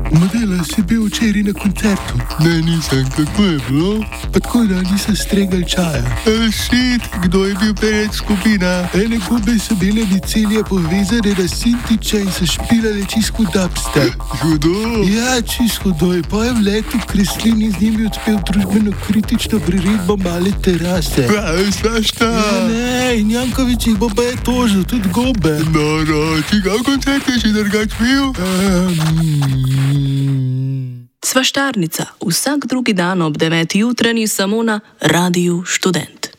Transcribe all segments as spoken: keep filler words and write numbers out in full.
Modela, si bil včeraj na koncertu? Ne, nisem, kako je bilo? Pa tako, da nisem stregal čaja. E, šit, kdo je bil pred skupina? Ene gube so bile micelije povezane na Sintiča in so špilale čisto dubstep. Hudo? Ja, čisto hudo je. Pa je v letu Kreslin in z njimi odpel družbeno kritično priredbo Male terase. Pravi, svašta. Ja, ne, in Jankovič jih bo pa je tožil, tudi gobe. No, no, čigav koncert je še drugač bil? Um, Svaštarnica, vsak drugi dan ob deveti jutranji samo na Radiu Študent.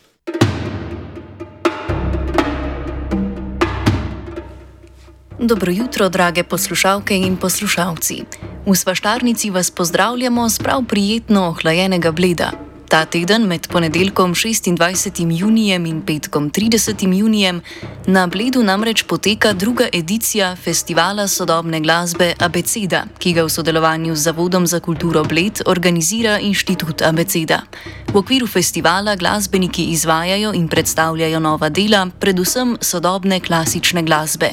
Dobro jutro, drage poslušalke in poslušalci. V Svaštarnici vas pozdravljamo s prav prijetno ohlajenega Bleda. Ta teden med ponedeljkom šestindvajsetim junijem in petkom tridesetim junijem na Bledu namreč poteka druga edicija Festivala sodobne glasbe Abeceda, ki ga v sodelovanju z Zavodom za kulturo Bled organizira Inštitut Abeceda. V okviru festivala glasbeniki izvajajo in predstavljajo nova dela, predvsem sodobne klasične glasbe.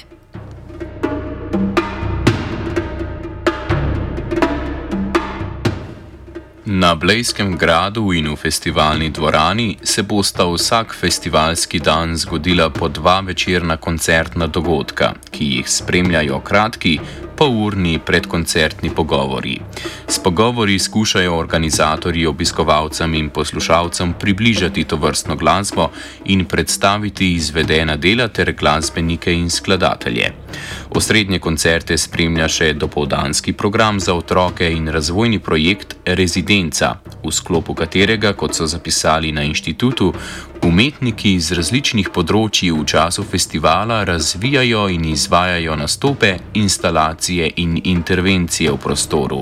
Na Blejskem gradu in v festivalni dvorani se bosta vsak festivalski dan zgodila po dva večerna koncertna dogodka, ki jih spremljajo kratki, polurni predkoncertni pogovori. S pogovori skušajo organizatorji obiskovalcem in poslušalcem približati tovrstno glasbo in predstaviti izvedena dela ter glasbenike in skladatelje. Osrednje koncerte spremlja še dopoldanski program za otroke in razvojni projekt Rezidenca, v sklopu katerega, kot so zapisali na inštitutu, umetniki iz različnih področji v času festivala razvijajo in izvajajo nastope, instalacije in intervencije v prostoru.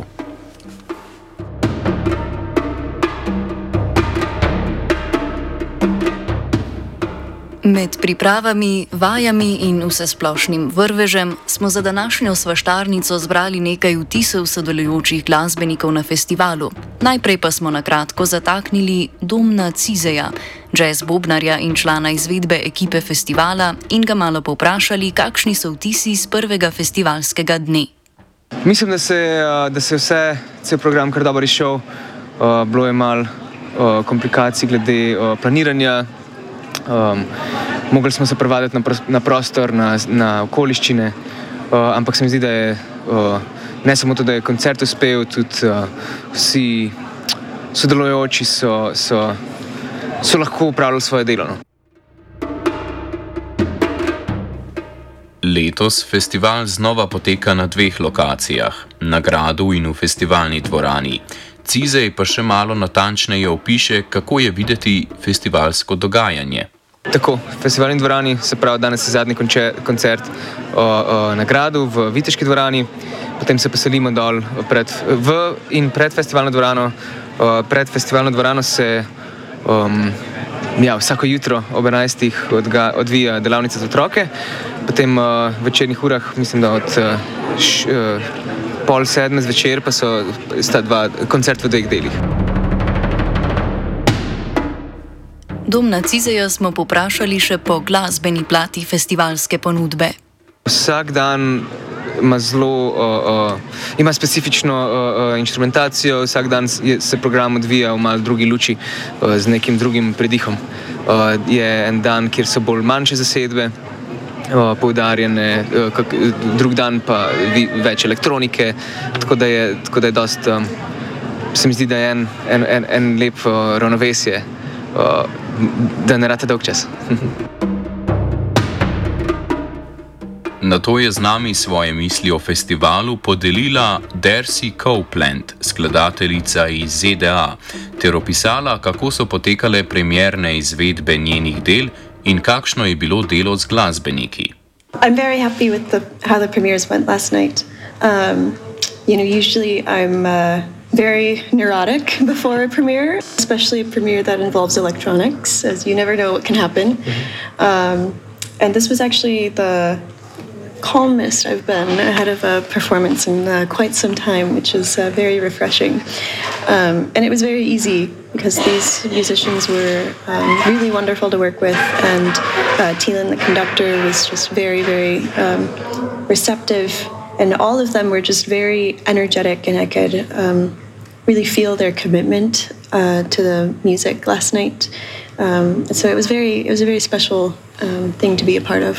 Med pripravami, vajami in vsesplošnim vrvežem smo za današnjo svaštarnico zbrali nekaj vtisov sodelujočih glasbenikov na festivalu. Najprej pa smo na kratko zataknili Domna Cizeja, jazz bobnarja in člana izvedbe ekipe festivala, in ga malo povprašali, kakšni so vtisi z prvega festivalskega dne. Mislim, da se, da se vse, cel program kar dobro izšel. Bilo je malo komplikacij glede planiranja. Um, mogli smo se privaditi na, pr na prostor, na, na okoliščine, uh, ampak se mi zdi, da je uh, ne samo to, da je koncert uspel, tudi uh, vsi sodelujoči so, so, so lahko upravljali svoje delo. No? Letos festival znova poteka na dveh lokacijah, na gradu in v festivalni dvorani. Cizej pa še malo natančneje opiše, kako je videti festivalsko dogajanje. Tako, v festivalni dvorani, se pravi, danes je zadnji koncert o, o, na gradu v Viteški dvorani, potem se poselimo dol pred, v in pred festivalno dvorano. O, pred festivalno dvorano se um, ja, vsako jutro ob enajstih odga, odvija delavnica za otroke, potem uh, v večernih urah, mislim, da od uh, š, uh, pol sedme zvečer pa so sta dva koncert v dveh delih. Domna Cizeja smo poprašali še po glasbeni plati festivalske ponudbe. Vsak dan ima zelo, uh, uh, ima specifično uh, uh, instrumentacijo, vsak dan je, se program odvija v malo drugi luči, uh, z nekim drugim predihom. Uh, je en dan, kjer so bolj manjše zasedbe, Uh, poudarjene, uh, kak, drug dan pa vi, več elektronike, tako da je, tako da je dost, um, se mi zdi, da je en, en, en, en lep uh, ravnovesje, uh, da ne rate dolg čas. Na to je z nami svoje misli o festivalu podelila Darcy Copeland, skladateljica iz Z D A, ter opisala, kako so potekale premierne izvedbe njenih del in kakšno je bilo delo z glasbeniki. I'm very happy with the, how the premieres went last night. Um, you know, usually I'm uh, very neurotic before a premiere, especially a premiere that involves electronics, as you never know what can happen. Um, and this was actually the calmest I've been ahead of a performance in uh, quite some time, which is uh, very refreshing. Um, and it was very easy because these musicians were um, really wonderful to work with, and uh, Thielen, the conductor, was just very, very um, receptive and all of them were just very energetic, and I could um, really feel their commitment uh, to the music last night. Um, so it was very, it was a very special um, thing to be a part of.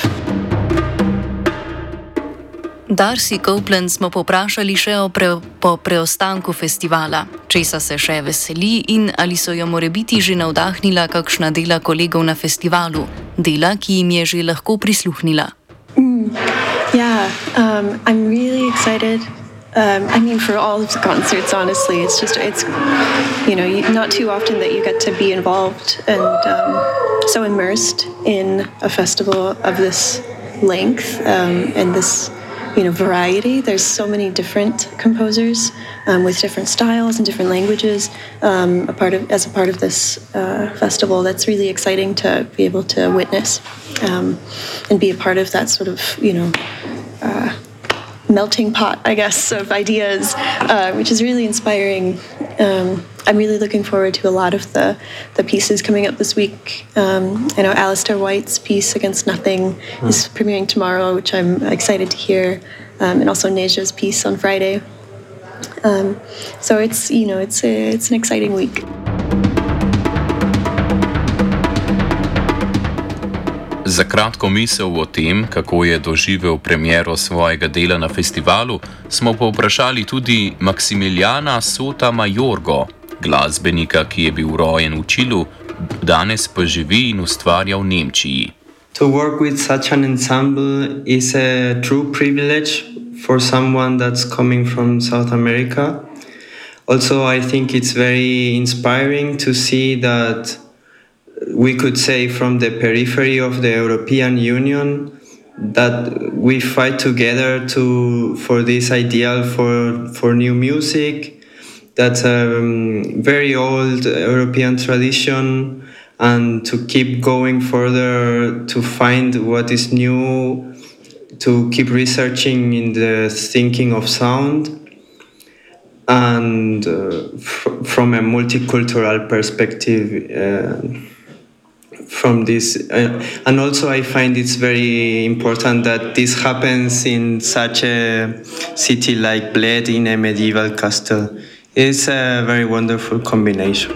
Darcy Copeland smo poprašali še o pre, po preostanku festivala, česa se še veseli in ali so jo morebiti že navdahnila kakšna dela kolegov na festivalu, dela, ki jim je že lahko prisluhnila. Mm, yeah, um, I'm really excited. Um, I mean, for all of the concerts, honestly, it's just, it's, you know, not too often that you get to be involved and um, so immersed in a festival of this length um, and this, you know, variety. There's so many different composers um, with different styles and different languages um, a part of, as a part of this uh, festival. That's really exciting to be able to witness um, and be a part of that sort of, you know, uh, melting pot, I guess, of ideas, uh, which is really inspiring. Um, I'm really looking forward to a lot of the, the pieces coming up this week. Um, I know Alistair White's piece Against Nothing mm. is premiering tomorrow, which I'm excited to hear, um, and also Neja's piece on Friday. Um, so it's, you know, it's a, it's an exciting week. Za kratko misel o tem, kako je doživel premiero svojega dela na festivalu, smo povprašali tudi Maximiliana Sotomayorgo, glasbenika, ki je bil rojen v Čilu, danes pa živi in ustvarja v Nemčiji. To work with such an ensemble is a true privilege for someone that's coming from South America. Also, I think it's very inspiring to see that we could say from the periphery of the European Union that we fight together to for this ideal for for new music. That's a um, very old European tradition, and to keep going further to find what is new, to keep researching in the thinking of sound, and uh, fr- from a multicultural perspective. Uh, From this, uh, and also I find it's very important that this happens in such a city like Bled, in a medieval castle. It's a very wonderful combination.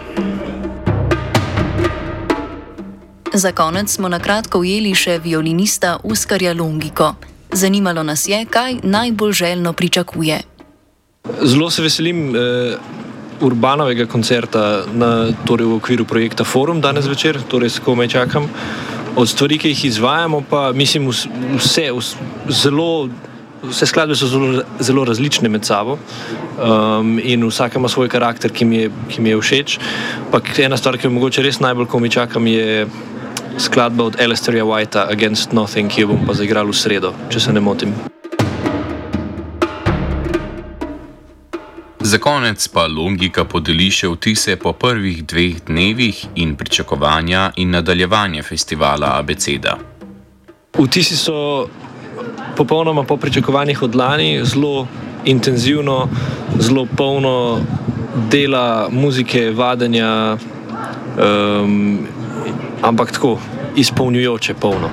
Za konec smo na kratko ujeli še violinista Oskarja Longiko. Zanimalo nas je, kaj najbolj željno pričakuje. Zelo se veselim eh... Urbanovega koncerta na, torej v okviru projekta Forum danes večer, torej se komaj čakam. Od stvari, ki jih izvajamo, pa mislim vse, zelo, vse skladbe so zelo, zelo različne med sabo um, in vsaka ima svoj karakter, ki mi je, ki mi je všeč. Pa ena stvar, ki jo mogoče res najbolj komaj čakam, je skladba od Alistaira Whitea Against Nothing, ki jo bom pa zaigral v sredo, če se ne motim. Za konec pa Longika podeli še vtise po prvih dveh dnevih in pričakovanja in nadaljevanje festivala Abeceda. Vtisi so popolnoma po pričakovanjih od lani, zelo intenzivno, zelo polno dela, muzike, vadenja, um, ampak tako izpolnjujoče polno.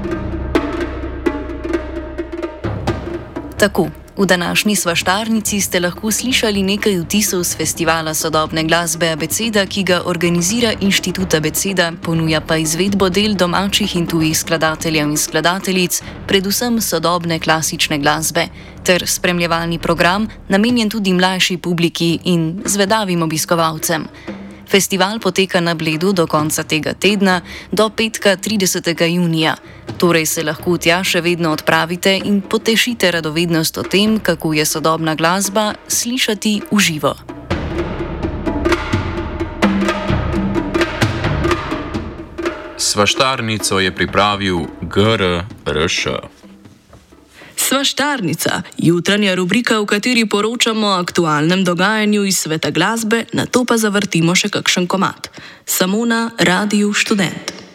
Tako. V današnji svaštarnici ste lahko slišali nekaj vtisov z festivala sodobne glasbe Abeceda, ki ga organizira Inštitut Abeceda, ponuja pa izvedbo del domačih in tujih skladateljev in skladateljic, predvsem sodobne klasične glasbe, ter spremljevalni program, namenjen tudi mlajši publiki in zvedavim obiskovalcem. Festival poteka na Bledu do konca tega tedna, do petka tridesetega junija. Torej se lahko tja še vedno odpravite in potešite radovednost o tem, kako je sodobna glasba slišati v živo. Svaštarnico je pripravil G R R Š. Svaštarnica, jutranja rubrika, v kateri poročamo o aktualnem dogajanju iz sveta glasbe, nato pa zavrtimo še kakšen komad. Samo na Radiu Študent.